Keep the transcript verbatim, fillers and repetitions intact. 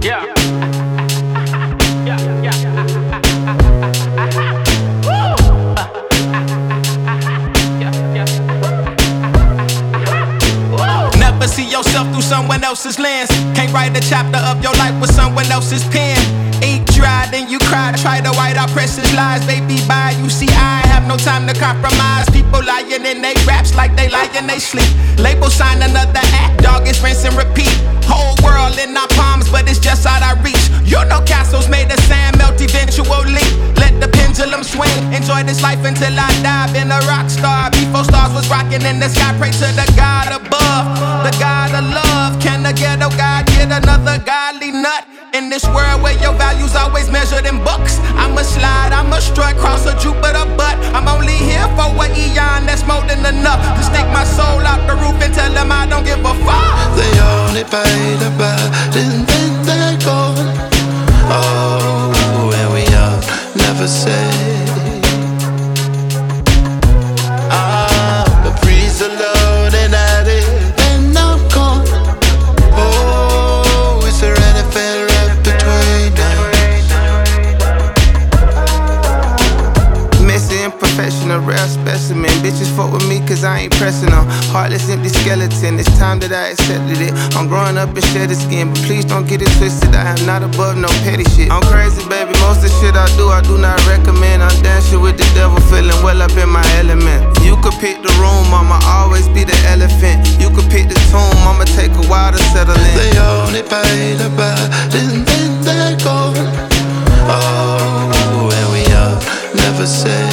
Yeah. Never see yourself through someone else's lens. Can't write a chapter of your life with someone else's pen. Ink dry, then you cry, try to white out precious lies. Baby, bye, you see I have no time to compromise. People lying in they raps like they lie in they sleep. Label sign another act, dog, it's rinse and repeat. Whole world in our palms, but it's just out our reach. You know castles made of sand melt eventually. Let the pendulum swing, enjoy this life until I die. Been a rock star, before stars was rocking in the sky. Pray to the God above, the God of love. Can the ghetto God get another godly nut? In this world where your values always measured in bucks, I'ma slide, I'ma strut, cross a Jupiter butt. I'm only here for an eon that's more than enough to stick my soul out the roof and tell them I don't give a fuck. They only paid about and then they're gone. Oh, and we all never say. Ah, but breeze alone and at it, and I'm gone. Oh, it's a relevant rap between us. Messy and professional, rare specimen. Bitches fuck with me cause I ain't pressing them. Heartless, empty skeleton, it's time that I accepted it. I'm growing up and shed the skin, but please don't get it twisted. I am not above no petty shit. I'm crazy, baby, most of the shit I do, I do not recommend. I'm dancing with the devil, feeling well up in my element. You could pick the room, I'ma always be the elephant. You could pick the tomb, I'ma take a while to settle in. They only paid about and then they're gone. Oh, and we all never say.